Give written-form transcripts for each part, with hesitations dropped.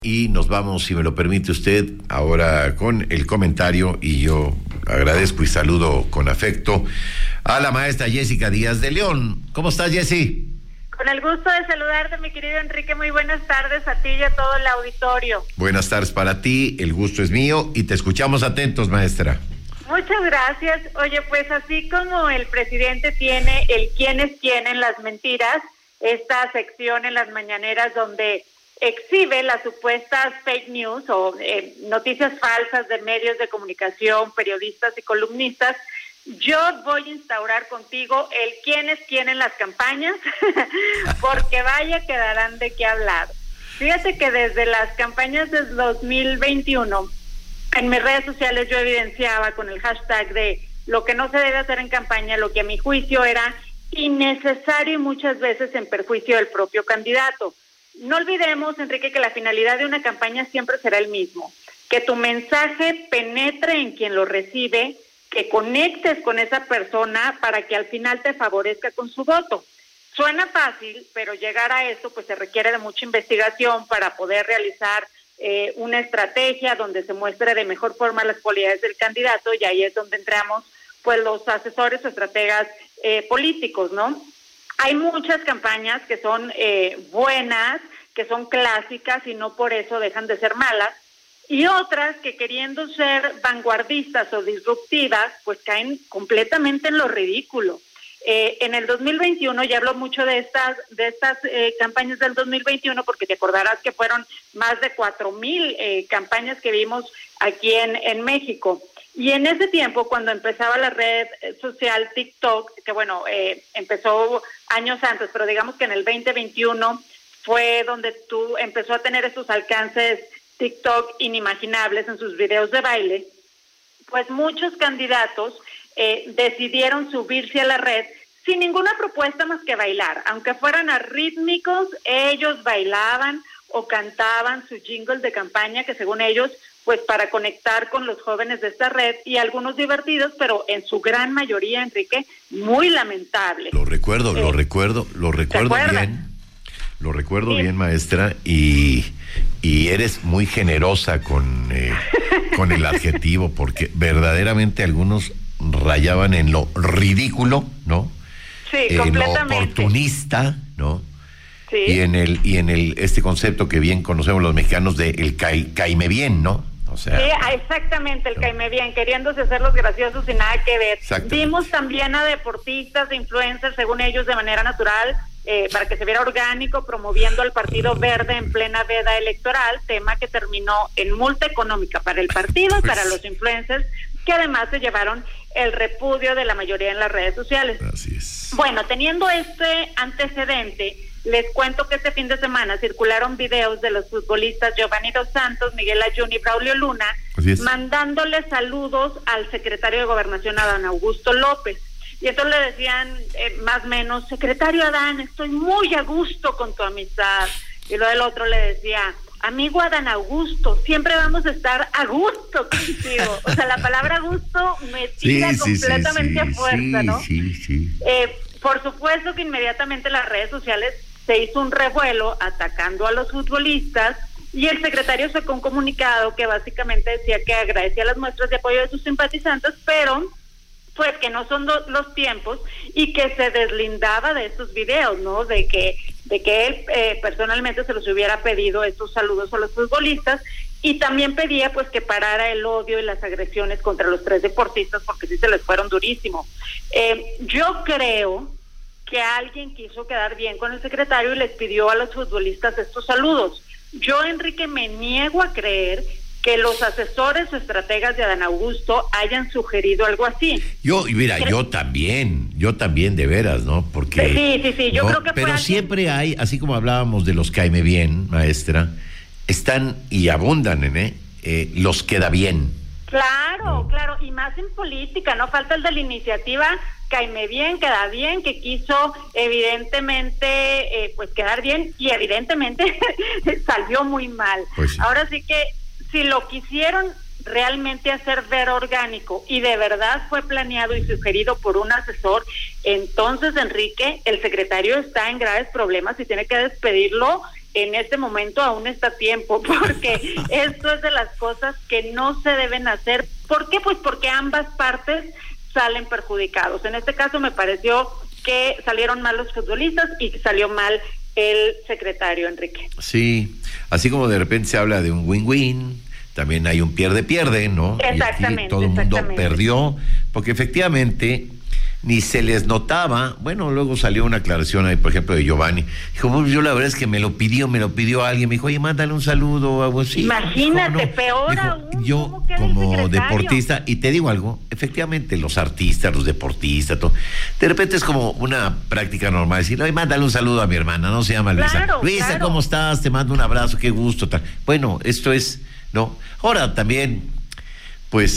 Y nos vamos, si me lo permite usted, ahora con el comentario, y yo agradezco y saludo con afecto a la maestra Jessica Díaz de León. ¿Cómo estás, Jessy? Con el gusto de saludarte, mi querido Enrique. Muy buenas tardes a ti y a todo el auditorio. Buenas tardes para ti, el gusto es mío y te escuchamos atentos, maestra. Muchas gracias. Oye, pues así como el presidente tiene el quién es quién en las mentiras, esta sección en las mañaneras donde exhibe las supuestas fake news o noticias falsas de medios de comunicación, periodistas y columnistas, yo voy a instaurar contigo el quién es quién en las campañas, porque vaya que darán de qué hablar. Fíjate que desde las campañas del 2021, en mis redes sociales yo evidenciaba con el hashtag de lo que no se debe hacer en campaña, lo que a mi juicio era innecesario y muchas veces en perjuicio del propio candidato. No olvidemos, Enrique, que la finalidad de una campaña siempre será el mismo, que tu mensaje penetre en quien lo recibe, que conectes con esa persona para que al final te favorezca con su voto. Suena fácil, pero llegar a esto pues se requiere de mucha investigación para poder realizar una estrategia donde se muestre de mejor forma las cualidades del candidato, y ahí es donde entramos pues los asesores o estrategas políticos, ¿no? Hay muchas campañas que son buenas, que son clásicas y no por eso dejan de ser malas, y otras que queriendo ser vanguardistas o disruptivas, pues caen completamente en lo ridículo. En el 2021, ya hablo mucho de estas campañas del 2021, porque te acordarás que fueron más de 4,000 campañas que vimos aquí en México. Y en ese tiempo, cuando empezaba la red social TikTok, que bueno, empezó años antes, pero digamos que en el 2021 fue donde empezó a tener estos alcances TikTok inimaginables en sus videos de baile, pues muchos candidatos decidieron subirse a la red sin ninguna propuesta más que bailar. Aunque fueran arrítmicos, ellos bailaban o cantaban su jingle de campaña, que según ellos, pues para conectar con los jóvenes de esta red, y algunos divertidos, pero en su gran mayoría, Enrique, muy lamentable. Lo recuerdo bien, maestra, y eres muy generosa con el adjetivo, porque verdaderamente algunos rayaban en lo ridículo, ¿no? Sí, completamente. Lo oportunista, ¿no? Sí. Y en el este concepto que bien conocemos los mexicanos de el caime bien, ¿no? O sea, sí, exactamente, el caime bien, queriéndose hacer los graciosos sin nada que ver. Vimos también a deportistas, influencers, según ellos, de manera natural, para que se viera orgánico, promoviendo al Partido Verde en plena veda electoral, tema que terminó en multa económica para el partido y para los influencers, que además se llevaron el repudio de la mayoría en las redes sociales. Así es. Bueno, teniendo este antecedente, les cuento que este fin de semana circularon videos de los futbolistas Giovanni Dos Santos, Miguel Ayun y Braulio Luna, mandándole saludos al secretario de Gobernación, Adán Augusto López. Y entonces le decían, más o menos, secretario Adán, estoy muy a gusto con tu amistad. Y luego el otro le decía, amigo Adán Augusto, siempre vamos a estar a gusto contigo. O sea, la palabra gusto me tira completamente a fuerza, ¿no? Sí. Por supuesto que inmediatamente las redes sociales se hizo un revuelo atacando a los futbolistas, y el secretario sacó un comunicado que básicamente decía que agradecía las muestras de apoyo de sus simpatizantes, pero pues que no son los tiempos, y que se deslindaba de estos videos, ¿no? De que él personalmente se los hubiera pedido estos saludos a los futbolistas, y también pedía pues que parara el odio y las agresiones contra los 3 deportistas, porque sí se les fueron durísimo. Yo creo que alguien quiso quedar bien con el secretario y les pidió a los futbolistas estos saludos. Yo, Enrique, me niego a creer que los asesores o estrategas de Adán Augusto hayan sugerido algo así. Yo también, de veras, ¿no? Porque sí, yo creo que pero siempre hay, así como hablábamos de los caime bien, maestra, están y abundan en los queda bien. Claro, y más en política, no falta el de la iniciativa caime bien, queda bien, que quiso evidentemente pues quedar bien, y evidentemente salió muy mal. Pues sí. Ahora sí que si lo quisieron realmente hacer ver orgánico y de verdad fue planeado y sugerido por un asesor, entonces, Enrique, el secretario está en graves problemas y tiene que despedirlo en este momento aún está a tiempo, porque esto es de las cosas que no se deben hacer. ¿Por qué? Pues porque ambas partes salen perjudicados. En este caso me pareció que salieron mal los futbolistas y que salió mal el secretario, Enrique. Sí, así como de repente se habla de un win-win, también hay un pierde-pierde, ¿no? Exactamente. Y todo el mundo perdió, porque efectivamente ni se les notaba. Bueno, luego salió una aclaración ahí, por ejemplo, de Giovanni. Dijo, pues yo la verdad es que me lo pidió alguien. Me dijo, oye, mándale un saludo. Algo así. Imagínate, dijo, no. peor Dijo, aún. yo, como deportista, y te digo algo, efectivamente, los artistas, los deportistas, todo, de repente es como una práctica normal decir, oye, mándale un saludo a mi hermana, no se llama Luisa. Claro, Luisa, claro. ¿Cómo estás? Te mando un abrazo, qué gusto. Tal. Bueno, esto es, ¿no? Ahora también, pues,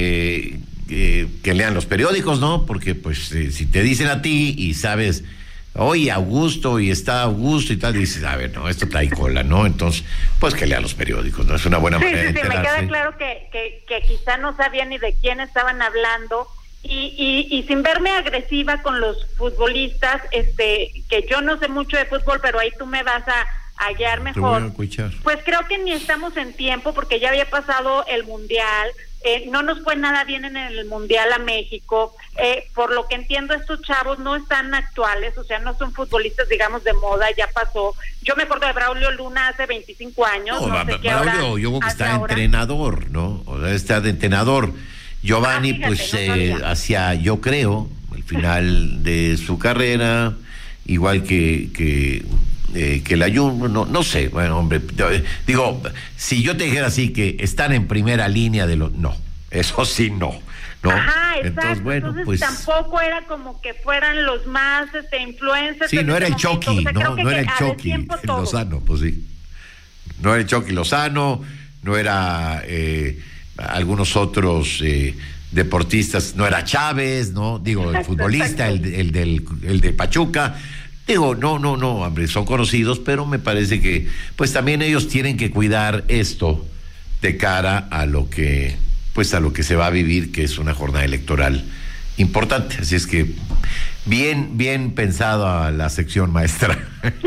que lean los periódicos, ¿no? Porque pues si te dicen a ti y sabes, oye, Augusto, y está Augusto y tal, dices, a ver, no, esto trae cola, ¿no? Entonces, pues que lean los periódicos, ¿no? Es una buena manera de enterarse. Me queda claro que quizá no sabían ni de quién estaban hablando, y sin verme agresiva con los futbolistas, que yo no sé mucho de fútbol, pero ahí tú me vas a guiar mejor. Pues creo que ni estamos en tiempo, porque ya había pasado el Mundial. No nos fue nada bien en el Mundial a México. Por lo que entiendo, estos chavos no están actuales, o sea, no son futbolistas, digamos, de moda, ya pasó. Yo me acuerdo de Braulio Luna hace 25 años. No sé qué Braulio, yo creo que está entrenador, ¿no? O sea, está de entrenador. Giovanni, fíjate, pues, hacia, yo creo, el final de su carrera, igual que el Ayun, no sé, bueno, hombre, digo, si yo te dijera así que están en primera línea de los, no, eso sí no. Ajá, exacto. Entonces, bueno, pues tampoco era como que fueran los más influencers. Sí, no era el Chucky, o sea, no era el Chucky Lozano, pues sí. No era el Chucky Lozano, no era algunos otros deportistas, no era Chávez, ¿no? Digo, el futbolista, el de Pachuca. Digo, no, hombre, son conocidos, pero me parece que pues también ellos tienen que cuidar esto de cara a lo que se va a vivir, que es una jornada electoral importante. Así es que bien pensada la sección maestra.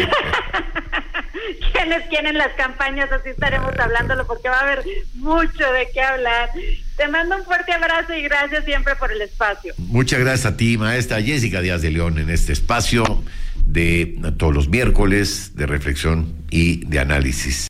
¿Quiénes quieren las campañas? Así estaremos hablándolo, porque va a haber mucho de qué hablar. Te mando un fuerte abrazo y gracias siempre por el espacio. Muchas gracias a ti, maestra Jessica Díaz de León, en este espacio de todos los miércoles de reflexión y de análisis.